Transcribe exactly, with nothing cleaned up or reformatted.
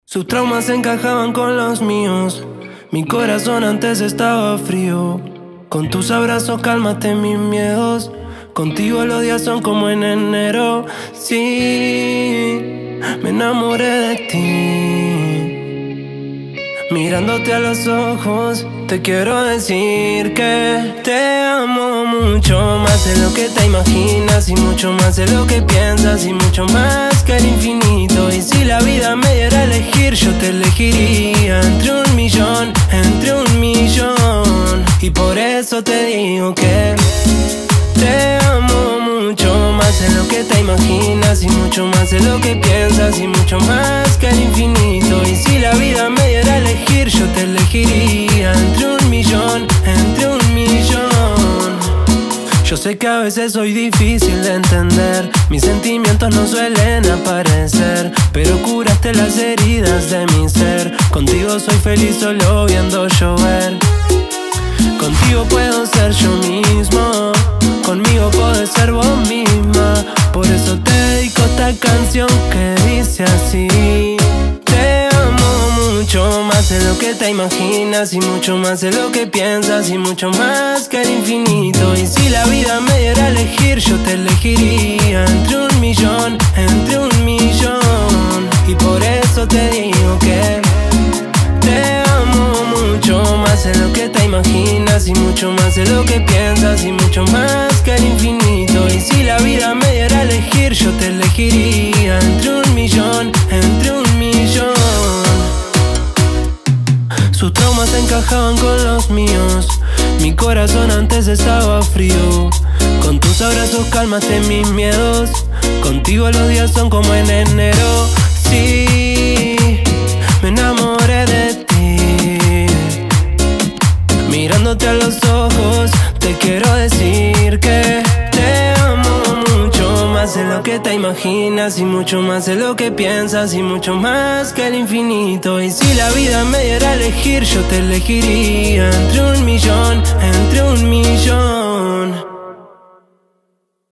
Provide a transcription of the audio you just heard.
Sus traumas encajaban con los míos. Mi corazón antes estaba frío. Con tus abrazos cálmate mis miedos. Contigo los días son como en enero. Sí, me enamoré de ti. Mirándote a los ojos, te quiero decir que te amo mucho más de lo que te imaginas, y mucho más de lo que piensas, y mucho más que el infinito. Y si la vida me diera a elegir, yo te elegiría entre un millón, entre un millón. Y por eso te digo que te amo mucho más de lo que te imaginas, y mucho más de lo que piensas, y mucho más que el infinito. Y si la vida me diera a elegir, yo te elegiría entre un millón, entre un millón. Yo sé que a veces soy difícil de entender, mis sentimientos no suelen aparecer, pero curaste las heridas de mi ser. Contigo soy feliz solo viendo llover. Contigo puedo ser yo mismo, conmigo podés ser vos misma. Por eso te dedico esta canción que dice así: te amo mucho más de lo que te imaginas, y mucho más de lo que piensas, y mucho más que el infinito. Y si la vida me diera a elegir, yo te elegiría entre un millón, entre un millón. Y por eso te digo que te amo mucho más de lo que te imaginas, y mucho más de lo que piensas, y mucho más que el infinito. Y si la vida me diera a elegir, yo te elegiría entre un millón, entre un millón. Sus traumas encajaban con los míos. Mi corazón antes estaba frío. Con tus abrazos cálmate mis miedos. Contigo los días son como en enero. Sí, me enamoré de ti. Mirándote a los ojos, te quiero decir que te amo mucho más de lo que te imaginas, y mucho más de lo que piensas, y mucho más que el infinito. Y si la vida me diera a elegir, yo te elegiría entre un millón, entre un millón.